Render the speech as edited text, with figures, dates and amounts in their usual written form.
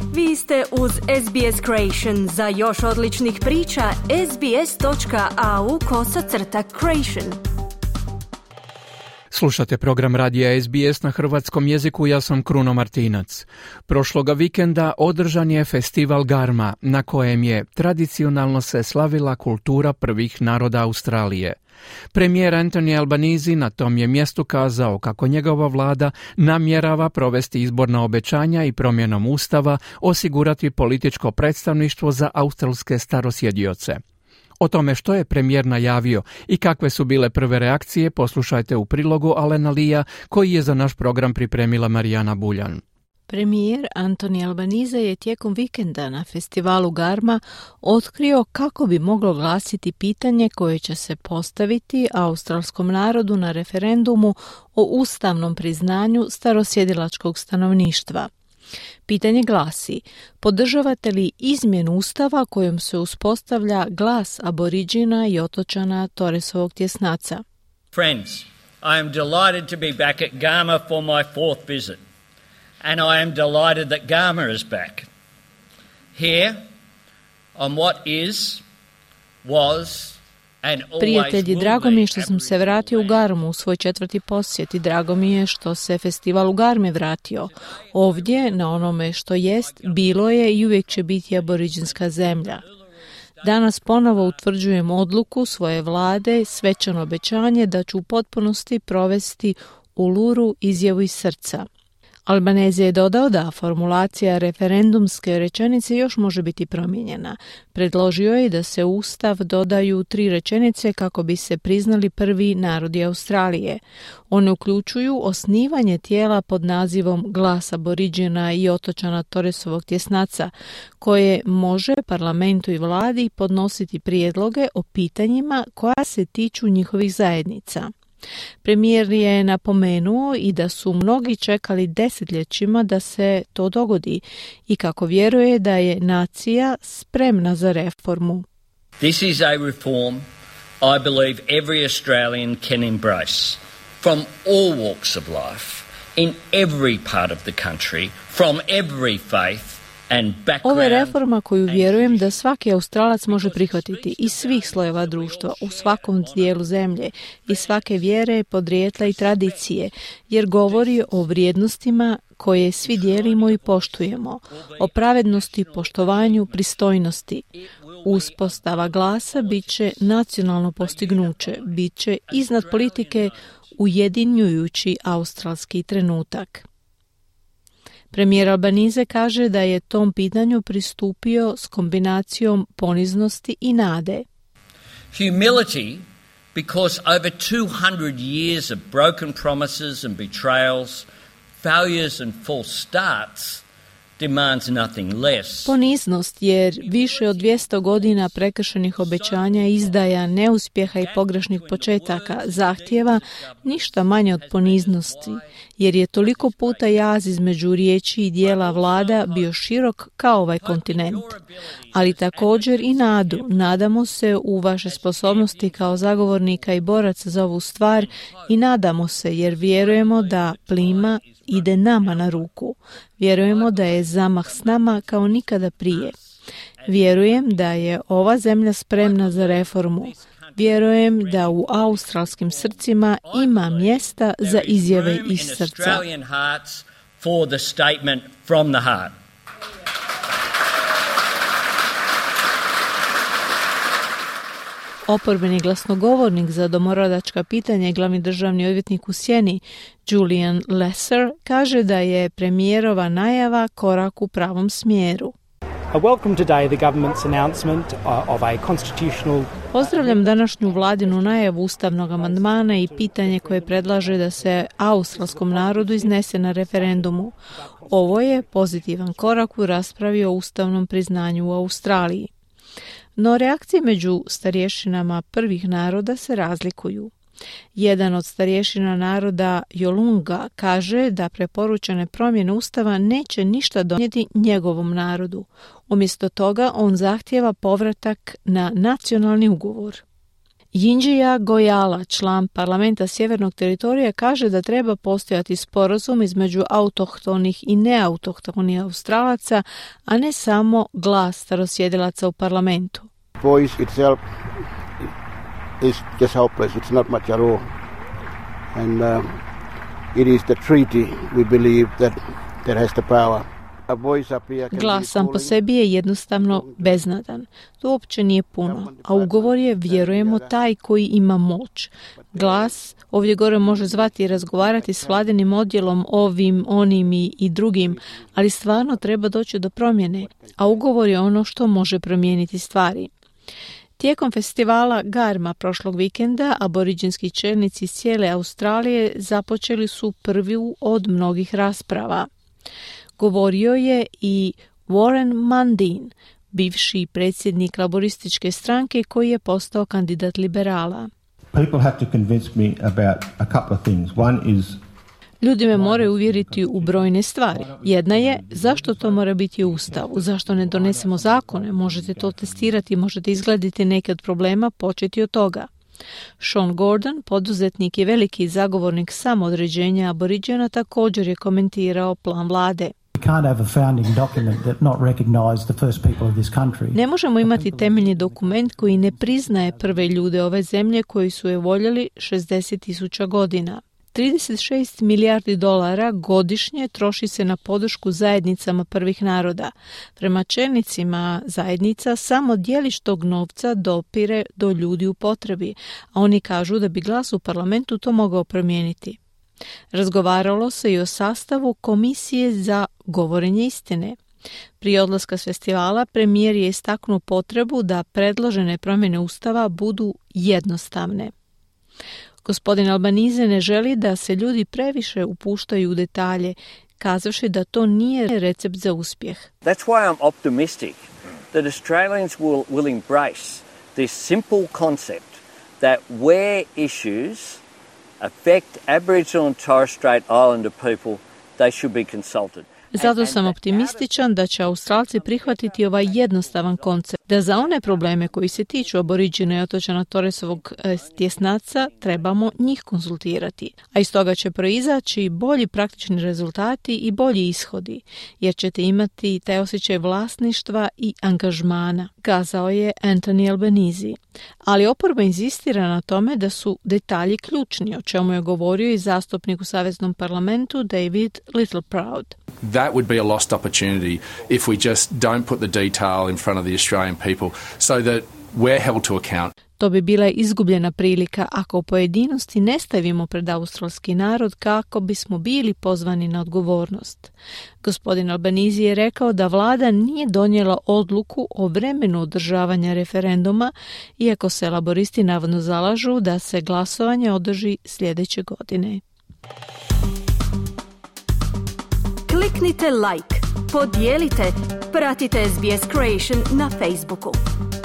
Vi ste uz SBS Creation. Za još odličnih priča, sbs.au/creation. Slušate program radija SBS na hrvatskom jeziku, ja sam Kruno Martinac. Prošloga vikenda održan je festival Garma, na kojem je tradicionalno se slavila kultura prvih naroda Australije. Premijer Anthony Albanese na tom je mjestu kazao kako njegova vlada namjerava provesti izborna obećanja i promjenom ustava osigurati političko predstavništvo za australske starosjedioce. O tome što je premijer najavio i kakve su bile prve reakcije poslušajte u prilogu Alena Lija koji je za naš program pripremila Marijana Buljan. Premijer Anthony Albanese je tijekom vikenda na festivalu Garma otkrio kako bi moglo glasiti pitanje koje će se postaviti australskom narodu na referendumu o ustavnom priznanju starosjedilačkog stanovništva. Pitanje glasi: podržavate li izmjenu ustava kojom se uspostavlja glas aboriđina i otočana Torresovog tjesnaca? Friends, I am delighted to be back at Garma for my fourth visit. And I am delighted that Garma is back. Here on what is, was and always Prijatelji, will drago mi je be što sam se vratio u Garmu u svoj 4. posjet i drago mi je što se festival u Garmi vratio. Ovdje, na onome što jest, bilo je i uvijek će biti aboriđinska zemlja. Danas ponovo utvrđujem odluku svoje vlade, svečano obećanje da ću u potpunosti provesti Uluru izjavu iz srca. Albanese je dodao da formulacija referendumske rečenice još može biti promijenjena. Predložio je da se u ustav dodaju 3 rečenice kako bi se priznali prvi narodi Australije. One uključuju osnivanje tijela pod nazivom Glas aboriđina i otočana Torresovog tjesnaca, koje može parlamentu i vladi podnositi prijedloge o pitanjima koja se tiču njihovih zajednica. Premijer je napomenuo i da su mnogi čekali desetljećima da se to dogodi i kako vjeruje da je nacija spremna za reformu. This is a reform I believe every Australian can embrace from all walks of life, in every part of the country, from every faith. Ovo je reforma koju vjerujem da svaki Australac može prihvatiti iz svih slojeva društva, u svakom dijelu zemlje, iz svake vjere, podrijetla i tradicije, jer govori o vrijednostima koje svi dijelimo i poštujemo, o pravednosti, poštovanju, pristojnosti. Uspostava glasa bit će nacionalno postignuće, bit će iznad politike ujedinjujući australski trenutak. Premijer Albanese kaže da je tom pitanju pristupio s kombinacijom poniznosti i nade. Humility, because over 200 years of broken promises and betrayals, failures and false starts demands nothing less. Poniznost, jer više od 200 godina prekršenih obećanja, izdaja, neuspjeha i pogrešnih početaka zahtijeva ništa manje od poniznosti, jer je toliko puta jaz između riječi i dijela vlada bio širok kao ovaj kontinent. Ali također i nadu. Nadamo se u vaše sposobnosti kao zagovornika i boraca za ovu stvar i nadamo se jer vjerujemo da plima ide nama na ruku. Vjerujemo da je zamah s nama kao nikada prije. Vjerujem da je ova zemlja spremna za reformu. Vjerujem da u australskim srcima ima mjesta za izjave iz srca. Oporbeni glasnogovornik za domorodačka pitanja i glavni državni odvjetnik u sjeni, Julian Lesser, kaže da je premijerova najava korak u pravom smjeru. Pozdravljam današnju vladinu najavu ustavnog amandmana i pitanje koje predlaže da se australskom narodu iznese na referendumu. Ovo je pozitivan korak u raspravi o ustavnom priznanju u Australiji. No reakcije među starješinama prvih naroda se razlikuju. Jedan od starješina naroda Yolngu kaže da preporučene promjene ustava neće ništa donijeti njegovom narodu. Umjesto toga on zahtijeva povratak na nacionalni ugovor. Yinjija Goyala, član parlamenta Sjevernog teritorija, kaže da treba postojati sporazum između autohtonih i neautohtonih Australaca, a ne samo glas starosjedilaca u parlamentu. Voice itself is just helpless. It's not much at all. And it is the treaty we believe that has the power. Glas sam po sebi je jednostavno beznadan. To uopće nije puno, a ugovor je, vjerujemo, taj koji ima moć. Glas ovdje gore može zvati i razgovarati s vladinim odjelom, ovim, onim i drugim, ali stvarno treba doći do promjene, a ugovor je ono što može promijeniti stvari. Tijekom festivala Garma prošlog vikenda aboriđinski čelnici iz cijele Australije započeli su prvu od mnogih rasprava. Govorio je i Warren Mundine, bivši predsjednik laborističke stranke koji je postao kandidat liberala. People have to convince me about a couple of things. One is Ljudi me moraju uvjeriti u brojne stvari. Jedna je, zašto to mora biti u Ustavu? Zašto ne donesemo zakone? Možete to testirati, možete izgledati neke od problema, početi od toga. Sean Gordon, poduzetnik i veliki zagovornik samoodređenja aboriđena, također je komentirao plan vlade. Ne možemo imati temeljni dokument koji ne priznaje prve ljude ove zemlje koji su je voljeli 60.000 godina. 36 milijardi dolara godišnje troši se na podršku zajednicama prvih naroda. Prema čelnicima zajednica samo djelić tog novca dopire do ljudi u potrebi, a oni kažu da bi glas u parlamentu to mogao promijeniti. Razgovaralo se i o sastavu Komisije za govorenje istine. Prije odlaska s festivala premijer je istaknuo potrebu da predložene promjene Ustava budu jednostavne. Gospodin Albanese ne želi da se ljudi previše upuštaju u detalje, kazavši da to nije recept za uspjeh. That's why I'm optimistic that Australians will embrace this simple concept that where issues affect Aboriginal and Torres Strait Islander people, they should be consulted. Zato sam optimističan da će Australci prihvatiti ovaj jednostavan koncept, da za one probleme koji se tiču aboriđina i otočana Torresovog tjesnaca trebamo njih konzultirati, a iz toga će proizaći bolji praktični rezultati i bolji ishodi, jer ćete imati taj osjećaj vlasništva i angažmana, kazao je Anthony Albanese. Ali oporba inzistira na tome da su detalji ključni, o čemu je govorio i zastupnik u Saveznom parlamentu David Littleproud. That would be a lost opportunity if we just don't put the detail in front of the Australian people so that we're held to account. To bi bila izgubljena prilika ako u pojedinosti ne stavimo pred australski narod kako bismo bili pozvani na odgovornost. Gospodin Albanese je rekao da vlada nije donijela odluku o vremenu održavanja referenduma, iako se laboristi navodno zalažu da se glasovanje održi sljedeće godine. Kliknite like, podijelite, pratite SBS Creation na Facebooku.